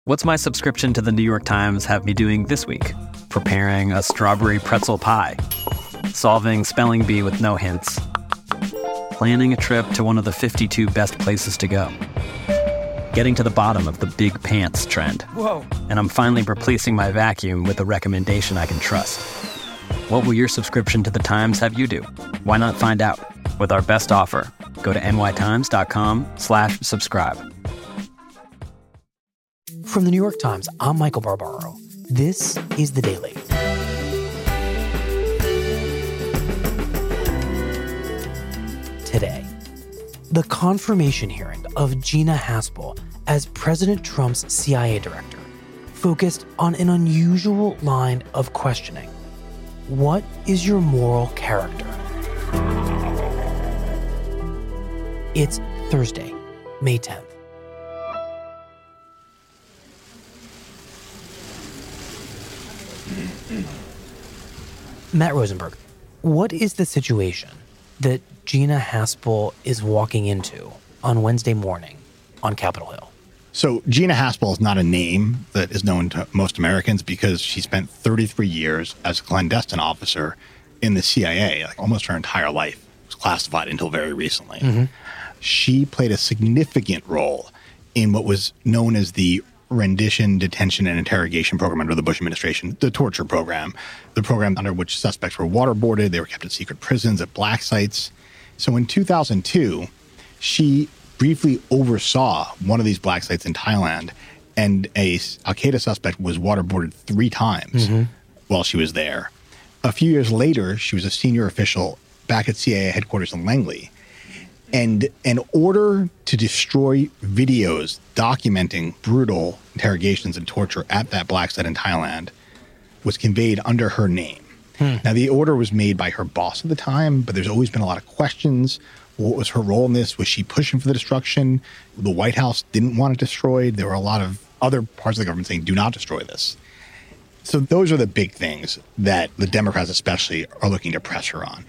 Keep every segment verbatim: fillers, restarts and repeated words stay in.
What's my subscription to the New York Times have me doing this week? Preparing a strawberry pretzel pie, solving spelling bee with no hints, planning a trip to one of the fifty-two best places to go, getting to the bottom of the big pants trend. Whoa. And I'm finally replacing my vacuum with a recommendation I can trust. What will your subscription to the Times have you do? Why not find out? With our best offer, go to nytimes.com slash subscribe. From the New York Times, I'm Michael Barbaro. This is The Daily. Today, the confirmation hearing of Gina Haspel as President Trump's C I A director focused on an unusual line of questioning. What is your moral character? It's Thursday, May tenth. Matt Rosenberg, what is the situation that Gina Haspel is walking into on Wednesday morning on Capitol Hill? So Gina Haspel is not a name that is known to most Americans because she spent thirty-three years as a clandestine officer in the C I A, like almost her entire life. It was classified until very recently. Mm-hmm. She played a significant role in what was known as the rendition, detention, and interrogation program under the Bush administration, the torture program, the program under which suspects were waterboarded. They were kept in secret prisons at black sites. So in two thousand two, she briefly oversaw one of these black sites in Thailand, and a Al-Qaeda suspect was waterboarded three times mm-hmm. while she was there. A few years later, she was a senior official back at C I A headquarters in Langley. And an order to destroy videos documenting brutal interrogations and torture at that black site in Thailand was conveyed under her name. Hmm. Now, the order was made by her boss at the time, but there's always been a lot of questions. What was her role in this? Was she pushing for the destruction? The White House didn't want it destroyed. There were a lot of other parts of the government saying, do not destroy this. So those are the big things that the Democrats especially are looking to press her on.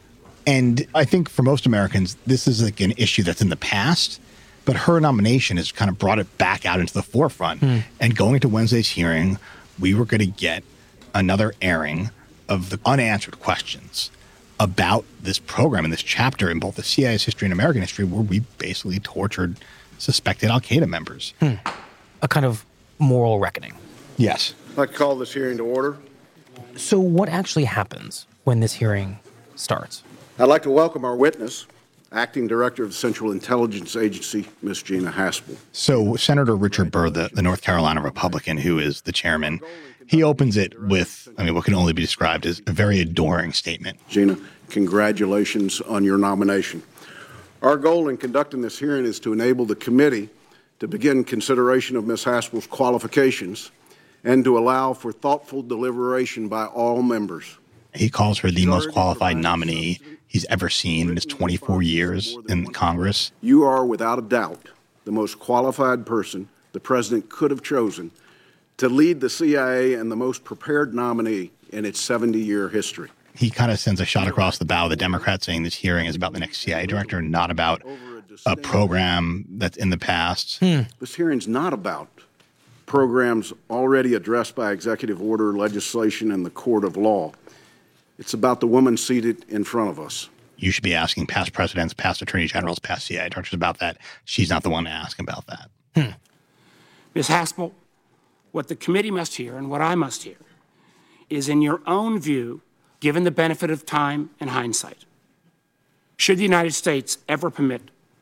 And I think for most Americans, this is like an issue that's in the past, but her nomination has kind of brought it back out into the forefront. Mm. And going into Wednesday's hearing, we were going to get another airing of the unanswered questions about this program and this chapter in both the C I A's history and American history, where we basically tortured suspected Al-Qaeda members. Hmm. A kind of moral reckoning. Yes. I'd like to call this hearing to order. So what actually happens when this hearing starts? I'd like to welcome our witness, Acting Director of the Central Intelligence Agency, Miz Gina Haspel. So Senator Richard Burr, the, the North Carolina Republican who is the chairman, he opens it with, I mean, what can only be described as a very adoring statement. Gina, congratulations on your nomination. Our goal in conducting this hearing is to enable the committee to begin consideration of Miz Haspel's qualifications and to allow for thoughtful deliberation by all members. He calls her the most qualified nominee he's ever seen in his twenty-four years in Congress. You are, without a doubt, the most qualified person the president could have chosen to lead the C I A and the most prepared nominee in its seventy-year history. He kind of sends a shot across the bow of the Democrats saying this hearing is about the next C I A director, not about a program that's in the past. Hmm. This hearing's not about programs already addressed by executive order, legislation, and the court of law. It's about the woman seated in front of us. You should be asking past presidents, past attorney generals, past C I A directors about that. She's not the one to ask about that. Hmm. Miz Haspel, what the committee must hear and what I must hear is, in your own view, given the benefit of time and hindsight, should the United States ever permit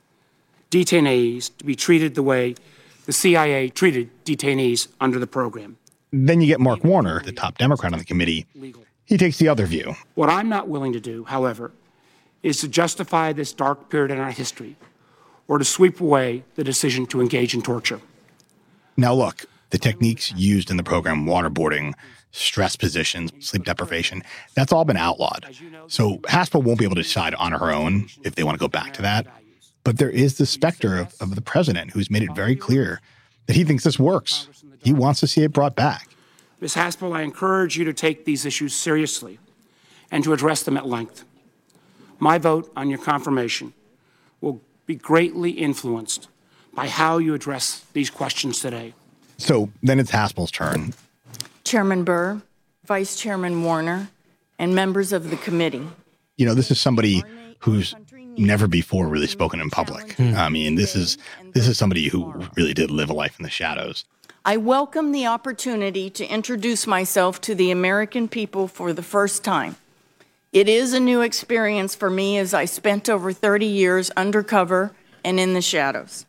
detainees to be treated the way the C I A treated detainees under the program? Then you get Mark Warner, the top Democrat on the committee. He takes the other view. What I'm not willing to do, however, is to justify this dark period in our history or to sweep away the decision to engage in torture. Now, look, the techniques used in the program, waterboarding, stress positions, sleep deprivation, that's all been outlawed. So Haspel won't be able to decide on her own if they want to go back to that. But there is the specter of, of the president who's made it very clear that he thinks this works. He wants to see it brought back. Miz Haspel, I encourage you to take these issues seriously and to address them at length. My vote on your confirmation will be greatly influenced by how you address these questions today. So then it's Haspel's turn. Chairman Burr, Vice Chairman Warner, and members of the committee. You know, this is somebody who's never before really spoken in public. Hmm. I mean, this is this is somebody who really did live a life in the shadows. I welcome the opportunity to introduce myself to the American people for the first time. It is a new experience for me as I spent over thirty years undercover and in the shadows.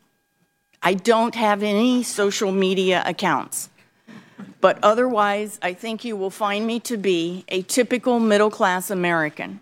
I don't have any social media accounts, but otherwise I think you will find me to be a typical middle-class American,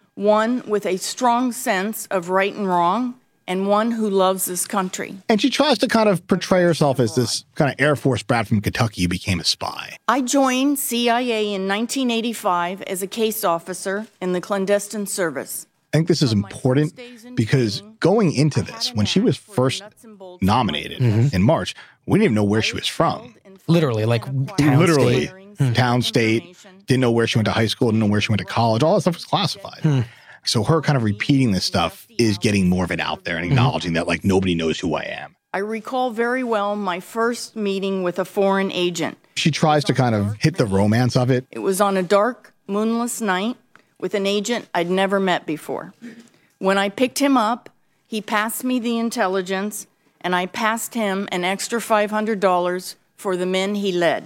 one with a strong sense of right and wrong, and one who loves this country. And she tries to kind of portray herself as this kind of Air Force brat from Kentucky who became a spy. I joined C I A in nineteen eighty-five as a case officer in the clandestine service. I think this is important because going into this, when she was first nominated mm-hmm. in March, we didn't even know where she was from. Literally, like town Literally, state. Hmm. town, state, didn't know where she went to high school, didn't know where she went to college. All that stuff was classified. Hmm. So her kind of repeating this stuff is getting more of it out there and acknowledging mm-hmm. that, like, nobody knows who I am. I recall very well my first meeting with a foreign agent. She tries to kind of hit the romance of it. It was on a dark, moonless night with an agent I'd never met before. When I picked him up, he passed me the intelligence, and I passed him an extra five hundred dollars for the men he led.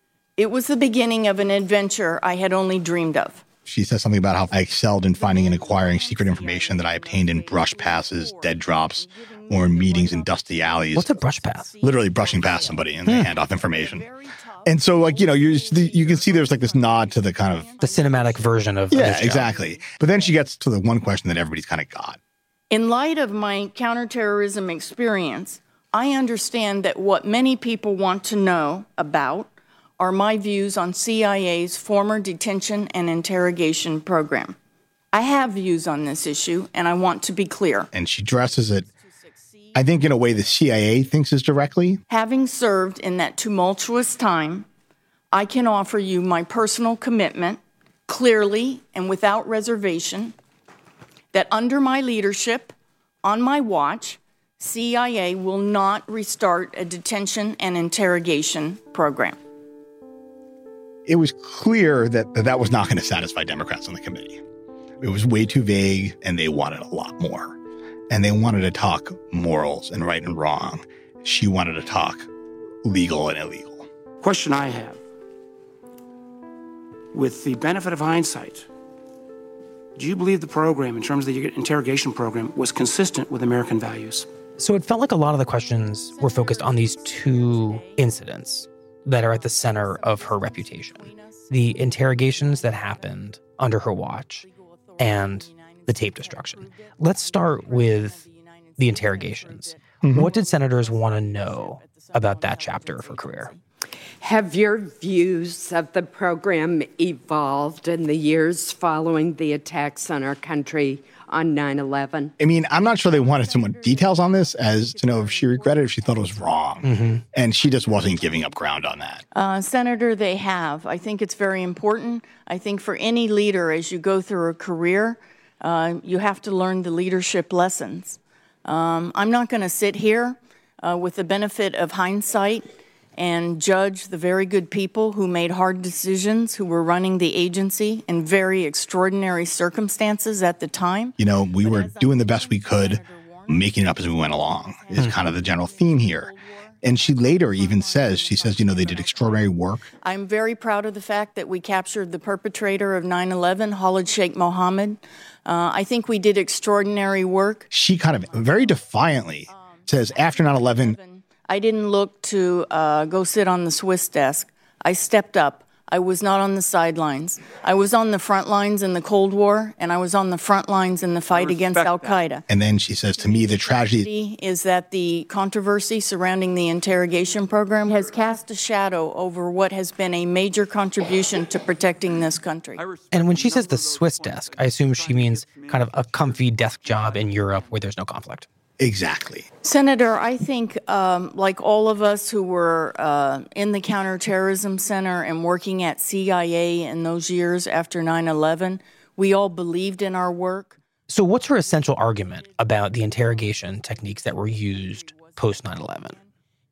It was the beginning of an adventure I had only dreamed of. She says something about how I excelled in finding and acquiring secret information that I obtained in brush passes, dead drops, or in meetings in dusty alleys. What's a brush pass? Literally brushing past somebody and they hand off information. And so, like, you know, you you can see there's like this nod to the kind of... the cinematic version of... Yeah, of exactly. But then she gets to the one question that everybody's kind of got. In light of my counterterrorism experience, I understand that what many people want to know about are my views on C I A's former detention and interrogation program. I have views on this issue, and I want to be clear. And she dresses it, I think, in a way the C I A thinks is directly. Having served in that tumultuous time, I can offer you my personal commitment, clearly and without reservation, that under my leadership, on my watch, C I A will not restart a detention and interrogation program. It was clear that that, that was not going to satisfy Democrats on the committee. It was way too vague, and they wanted a lot more. And they wanted to talk morals and right and wrong. She wanted to talk legal and illegal. Question I have, with the benefit of hindsight, do you believe the program, in terms of the interrogation program, was consistent with American values? So it felt like a lot of the questions were focused on these two incidents that are at the center of her reputation. The interrogations that happened under her watch and the tape destruction. Let's start with the interrogations. Mm-hmm. What did senators want to know about that chapter of her career? Have your views of the program evolved in the years following the attacks on our country on nine eleven? I mean, I'm not sure they wanted so much details on this as to know if she regretted, if she thought it was wrong. Mm-hmm. And she just wasn't giving up ground on that. Uh, Senator, they have. I think it's very important. I think for any leader, as you go through a career, uh, you have to learn the leadership lessons. Um, I'm not going to sit here uh, with the benefit of hindsight and judge the very good people who made hard decisions, who were running the agency in very extraordinary circumstances at the time. You know, we were doing the best we could, making it up as we went along, is hmm. kind of the general theme here. And she later even says, she says, you know, they did extraordinary work. I'm very proud of the fact that we captured the perpetrator of nine eleven, Khalid Sheikh Mohammed. Uh, I think we did extraordinary work. She kind of very defiantly says after nine eleven, I didn't look to uh, go sit on the Swiss desk. I stepped up. I was not on the sidelines. I was on the front lines in the Cold War, and I was on the front lines in the fight against al-Qaeda. And then she says to me, the tragedy is that the controversy surrounding the interrogation program has cast a shadow over what has been a major contribution to protecting this country. And when she says the Swiss desk, I assume she means kind of a comfy desk job in Europe where there's no conflict. Exactly. Senator, I think um, like all of us who were uh, in the Counterterrorism Center and working at C I A in those years after nine eleven, we all believed in our work. So what's her essential argument about the interrogation techniques that were used post nine eleven?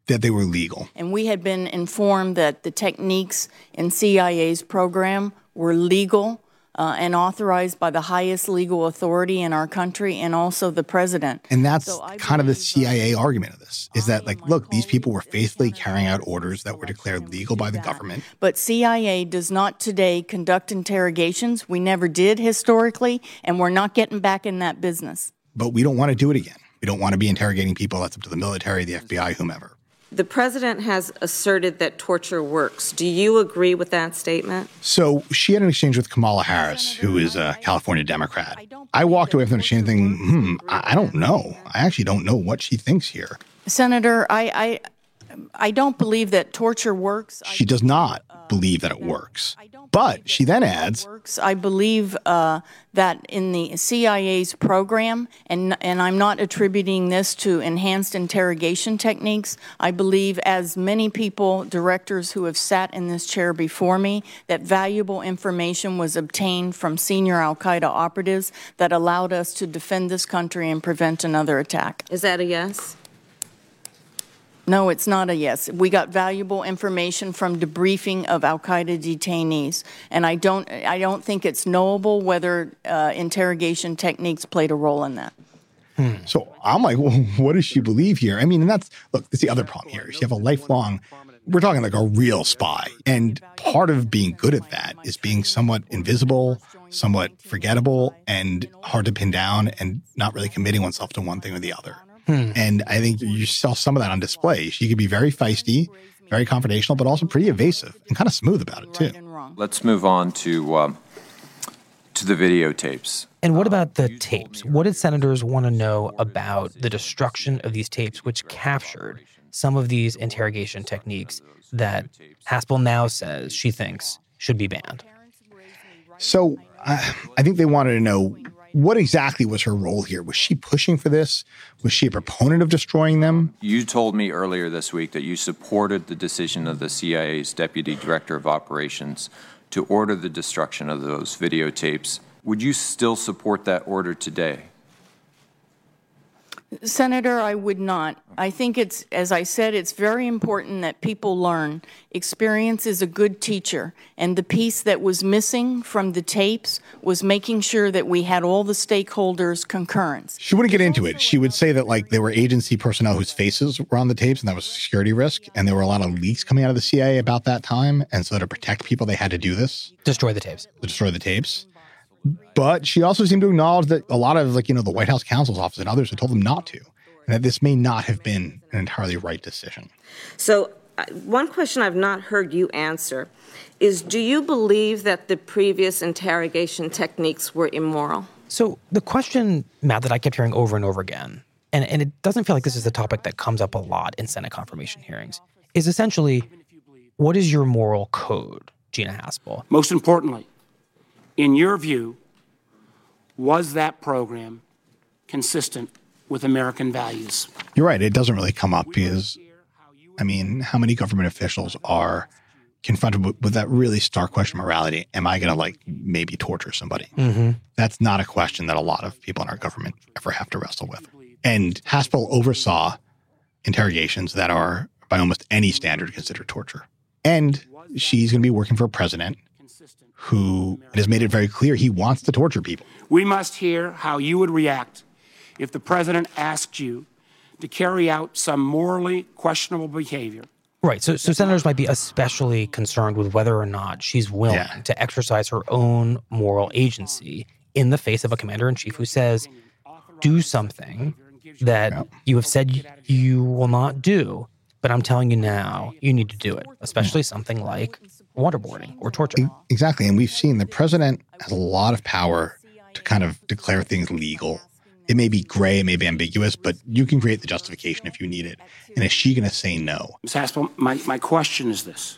That they were legal. And we had been informed that the techniques in C I A's program were legal uh, and authorized by the highest legal authority in our country and also the president. And that's so kind of the C I A argument of this, is that, like, look, these people were faithfully carrying out orders that were declared legal by the government. But C I A does not today conduct interrogations. We never did historically, and we're not getting back in that business. But we don't want to do it again. We don't want to be interrogating people. That's up to the military, the F B I, whomever. The president has asserted that torture works. Do you agree with that statement? So she had an exchange with Kamala Harris, who is a California Democrat. I walked away from the exchange thinking, hmm, I don't know. I actually don't know what she thinks here. Senator, I, I, I don't believe that torture works. She does not believe that it works. But she then adds, I believe uh, that in the C I A's program, and and I'm not attributing this to enhanced interrogation techniques, I believe, as many people, directors who have sat in this chair before me, that valuable information was obtained from senior al-Qaeda operatives that allowed us to defend this country and prevent another attack. Is that a yes? No, it's not a yes. We got valuable information from debriefing of al-Qaeda detainees, and I don't, I don't think it's knowable whether uh, interrogation techniques played a role in that. Hmm. So I'm like, well, what does she believe here? I mean, and that's, look, that's the other problem here. You have a lifelong, we're talking like a real spy, and part of being good at that is being somewhat invisible, somewhat forgettable, and hard to pin down, and not really committing oneself to one thing or the other. Hmm. And I think you saw some of that on display. She could be very feisty, very confrontational, but also pretty evasive and kind of smooth about it, too. Let's move on to um, to the videotapes. And what about the tapes? What did senators want to know about the destruction of these tapes, which captured some of these interrogation techniques that Haspel now says she thinks should be banned? So uh, I think they wanted to know, what exactly was her role here? Was she pushing for this? Was she a proponent of destroying them? You told me earlier this week that you supported the decision of the C I A's Deputy Director of Operations to order the destruction of those videotapes. Would you still support that order today? Senator, I would not. I think it's, as I said, it's very important that people learn. Experience is a good teacher, and the piece that was missing from the tapes was making sure that we had all the stakeholders' concurrence. She wouldn't get into it. She would say that, like, there were agency personnel whose faces were on the tapes, and that was a security risk, and there were a lot of leaks coming out of the C I A about that time, and so to protect people, they had to do this. Destroy the tapes. To destroy the tapes. But she also seemed to acknowledge that a lot of, like, you know, the White House counsel's office and others had told them not to, and that this may not have been an entirely right decision. So uh, one question I've not heard you answer is, do you believe that the previous interrogation techniques were immoral? So the question, Matt, that I kept hearing over and over again, and, and it doesn't feel like this is a topic that comes up a lot in Senate confirmation hearings, is essentially, what is your moral code, Gina Haspel? Most importantly, in your view, was that program consistent with American values? You're right. It doesn't really come up because, I mean, how many government officials are confronted with, with that really stark question of morality? Am I going to, like, maybe torture somebody? Mm-hmm. That's not a question that a lot of people in our government ever have to wrestle with. And Haspel oversaw interrogations that are, by almost any standard, considered torture. And she's going to be working for a president who has made it very clear he wants to torture people. We must hear how you would react if the president asked you to carry out some morally questionable behavior. Right. So, so senators might be especially concerned with whether or not she's willing yeah. to exercise her own moral agency in the face of a commander-in-chief who says, do something that yeah. you have said you will not do, but I'm telling you now, you need to do it, especially something like waterboarding or torture. Exactly. And we've seen the president has a lot of power to kind of declare things legal. It may be gray, it may be ambiguous, but you can create the justification if you need it. And is she going to say no? Miz Haspel, my, my question is this.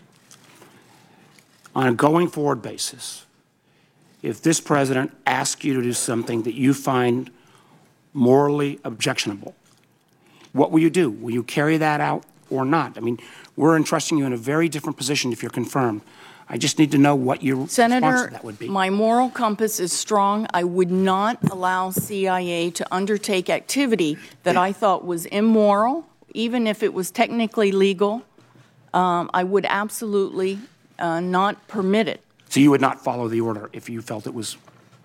On a going forward basis, if this president asks you to do something that you find morally objectionable, what will you do? Will you carry that out or not? I mean, we're entrusting you in a very different position if you're confirmed. I just need to know what your Senator, response to that would be. My moral compass is strong. I would not allow C I A to undertake activity that I thought was immoral, even if it was technically legal, um, I would absolutely uh, not permit it. So you would not follow the order if you felt it was?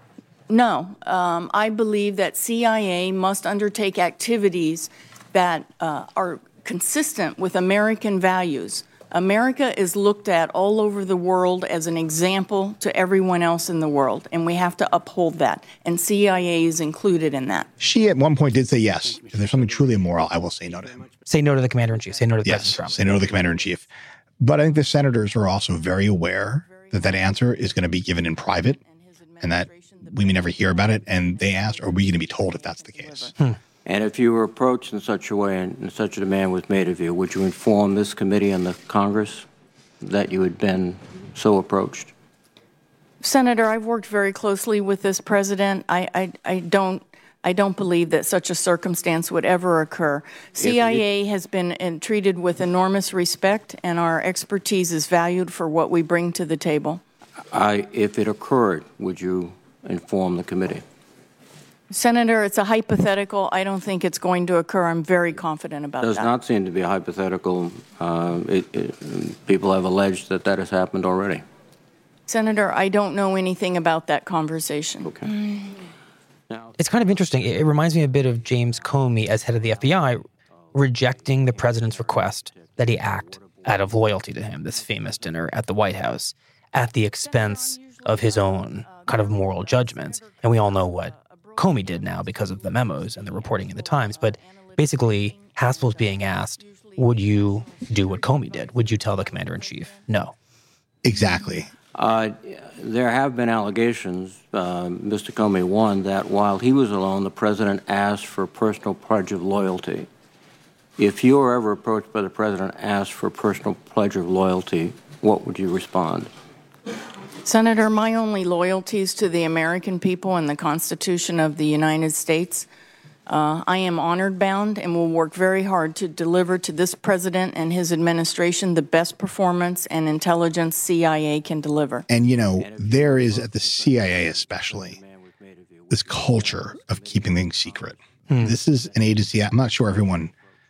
No. Um, I believe that C I A must undertake activities that uh, are consistent with American values. America is looked at all over the world as an example to everyone else in the world, and we have to uphold that. And C I A is included in that. She at one point did say yes. If there's something truly immoral, I will say no to him. Say no to the commander-in-chief. Say no to yes, President Trump. Say no to the commander-in-chief. But I think the senators are also very aware that that answer is going to be given in private and that we may never hear about it. And they asked, are we going to be told if that's the case? Hmm. And if you were approached in such a way and such a demand was made of you, would you inform this committee and the Congress that you had been so approached? Senator, I've worked very closely with this president. I, I, I don't I don't believe that such a circumstance would ever occur. C I A has been uh, treated with enormous respect, and our expertise is valued for what we bring to the table. I, if it occurred, would you inform the committee? Senator, it's a hypothetical. I don't think it's going to occur. I'm very confident about that. It does that. not seem to be a hypothetical. Uh, it, it, people have alleged that that has happened already. Senator, I don't know anything about that conversation. Okay. Mm. Now, It's kind of interesting. It, it reminds me a bit of James Comey as head of the F B I rejecting the president's request that he act out of loyalty to him, this famous dinner at the White House, at the expense of his own kind of moral judgments. And we all know what Comey did now because of the memos and the reporting in the Times. But basically, Haspel's being asked, would you do what Comey did? Would you tell the commander-in-chief? No. Exactly. Uh, there have been allegations, uh, Mister Comey, one, that while he was alone, the president asked for a personal pledge of loyalty. If you were ever approached by the president and asked for a personal pledge of loyalty, what would you respond? Senator, my only loyalty is to the American people and the Constitution of the United States. Uh, I am honored bound and will work very hard to deliver to this president and his administration the best performance and intelligence C I A can deliver. And, you know, there is at the C I A especially this culture of keeping things secret. Hmm. This is an agency, I'm not sure everyone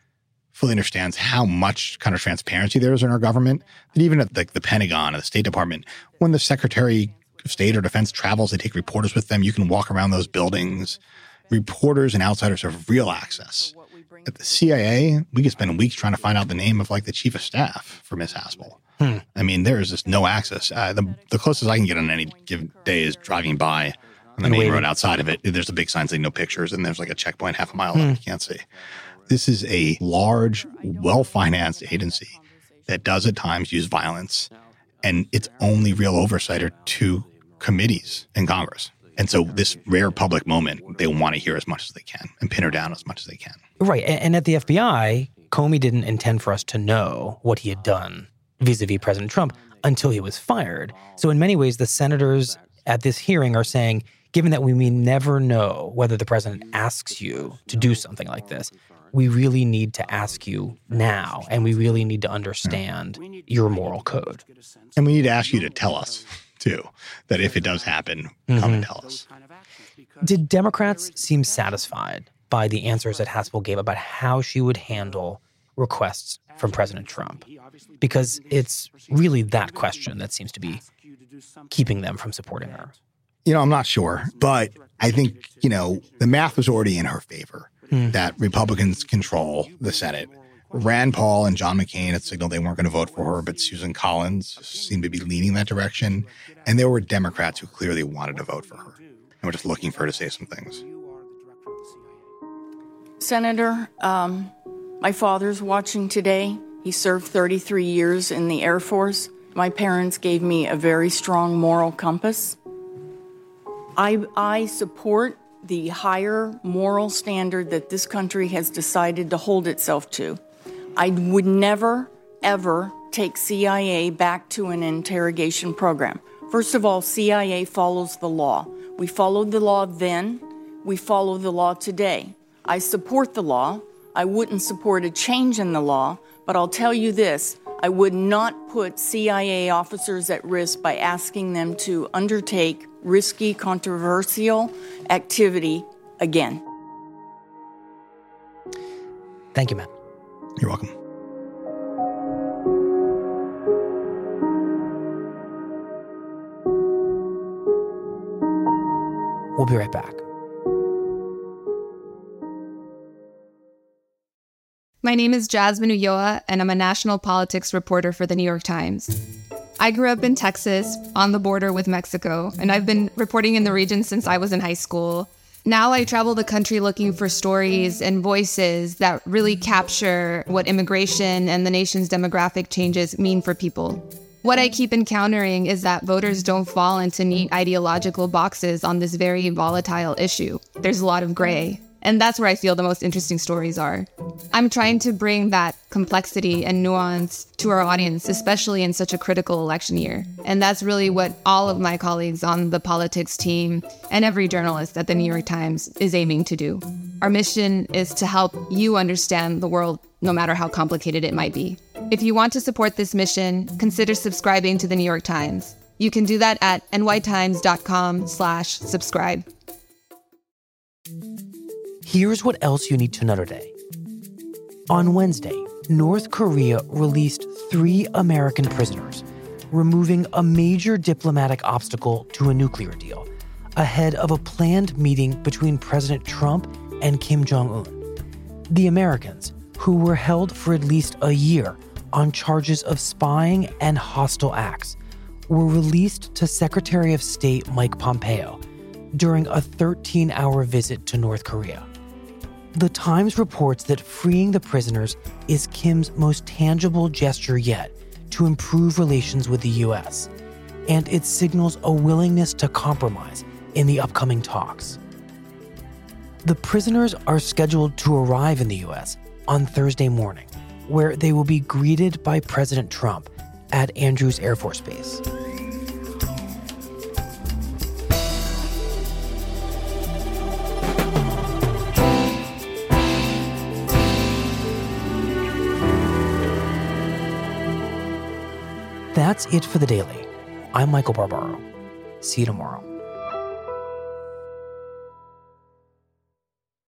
fully understands how much kind of transparency there is in our government, that even at the, the Pentagon or the State Department, when the Secretary of State or Defense travels, they take reporters with them. You can walk around those buildings. Reporters and outsiders have real access. At the C I A, we could spend weeks trying to find out the name of like the chief of staff for Miss Haspel. Hmm. I mean, there is just no access. Uh, the, the closest I can get on any given day is driving by on the main road outside of it. There's a big sign saying no pictures, and there's like a checkpoint half a mile hmm. up you can't see. This is a large, well-financed agency that does at times use violence, and its only real oversight are two committees in Congress. And so this rare public moment, they want to hear as much as they can and pin her down as much as they can. Right. And at the F B I, Comey didn't intend for us to know what he had done vis-a-vis President Trump until he was fired. So in many ways, the senators at this hearing are saying, given that we may never know whether the president asks you to do something like this, we really need to ask you now, and we really need to understand your moral code. And we need to ask you to tell us, too, that if it does happen, mm-hmm. come and tell us. Did Democrats seem satisfied by the answers that Haspel gave about how she would handle requests from President Trump? Because it's really that question that seems to be keeping them from supporting her. You know, I'm not sure, but I think, you know, the math was already in her favor. That Republicans control the Senate. Rand Paul and John McCain had signaled they weren't going to vote for her, but Susan Collins seemed to be leaning that direction. And there were Democrats who clearly wanted to vote for her and were just looking for her to say some things. Senator, um, my father's watching today. He served thirty-three years in the Air Force. My parents gave me a very strong moral compass. I, I support the higher moral standard that this country has decided to hold itself to. I would never, ever take C I A back to an interrogation program. First of all, C I A follows the law. We followed the law then. We follow the law today. I support the law. I wouldn't support a change in the law, but I'll tell you this. I would not put C I A officers at risk by asking them to undertake risky, controversial activity again. Thank you, Matt. You're welcome. We'll be right back. My name is Jasmine Ulloa, and I'm a national politics reporter for The New York Times. I grew up in Texas, on the border with Mexico, and I've been reporting in the region since I was in high school. Now I travel the country looking for stories and voices that really capture what immigration and the nation's demographic changes mean for people. What I keep encountering is that voters don't fall into neat ideological boxes on this very volatile issue. There's a lot of gray. And that's where I feel the most interesting stories are. I'm trying to bring that complexity and nuance to our audience, especially in such a critical election year. And that's really what all of my colleagues on the politics team and every journalist at the New York Times is aiming to do. Our mission is to help you understand the world, no matter how complicated it might be. If you want to support this mission, consider subscribing to the New York Times. You can do that at nytimes.com slash subscribe. Here's what else you need to know today. On Wednesday, North Korea released three American prisoners, removing a major diplomatic obstacle to a nuclear deal, ahead of a planned meeting between President Trump and Kim Jong-un. The Americans, who were held for at least a year on charges of spying and hostile acts, were released to Secretary of State Mike Pompeo during a thirteen-hour visit to North Korea. The Times reports that freeing the prisoners is Kim's most tangible gesture yet to improve relations with the U S, and it signals a willingness to compromise in the upcoming talks. The prisoners are scheduled to arrive in the U S on Thursday morning, where they will be greeted by President Trump at Andrews Air Force Base. That's it for the Daily. I'm Michael Barbaro. See you tomorrow.